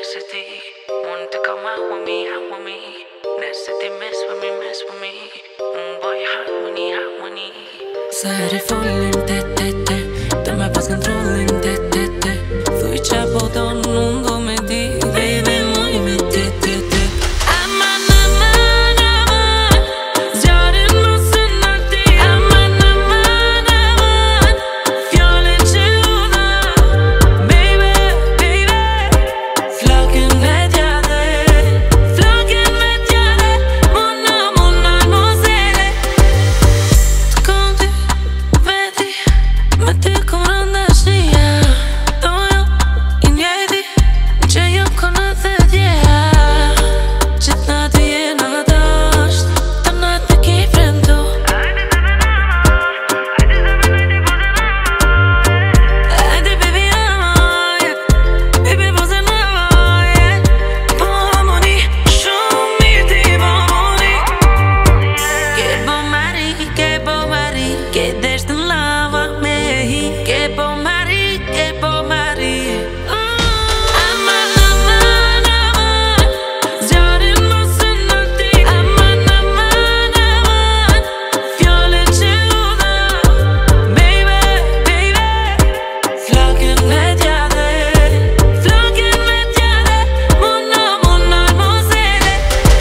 Nëse ti want to come out with me, nëse ti mess with me, boy hot money. Sa herë follim te të me pas kontrollin te thuj qa po don unë do me di baby muj me te aman zjarën mosë nati aman fjallin që u dha baby flokin me tjade mona mosere të konti veti me ty kom rënda shnia dojo i njejti që jo konë dhe djeja qit nati jena dasht të natë me ki frendo Ajde baby baby pose në po moni shumë mirë ti po moni Ke po mari ke desh të lava me hi ke po mari aman zjarën mosë nati aman fjallin që u dha baby flokin me tjade mona mosere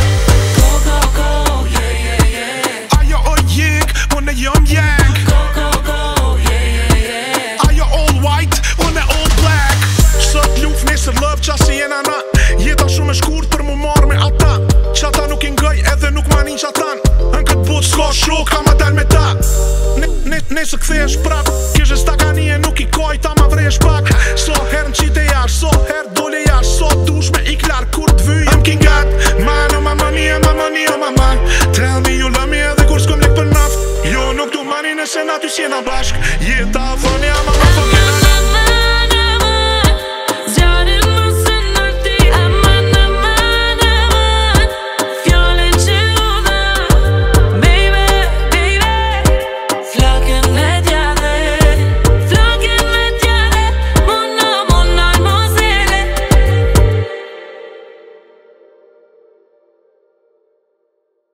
go yeah Ajo o jek, unë jam yang go yeah Ajo all white, unë all black Sot luf, nesër love, qasi jena na Jeta shumë e shkurt për mu marrë me ata Qata nuk i ngëj edhe nuk ma nin qatan Në këtë botë s'ka shok, ka ma del me ta Nesër kthesh prap Kishe stakani e nuk i kaj, ta ma vresh pak So her në qite jash, so her dole jash So dush me iklar kur t'vyj I'm king god, man oh mama mia, mama Tell me you love me edhe kur s'kom lek për naft Jo nuk du mani nëse na ty s'jena bashk Jeta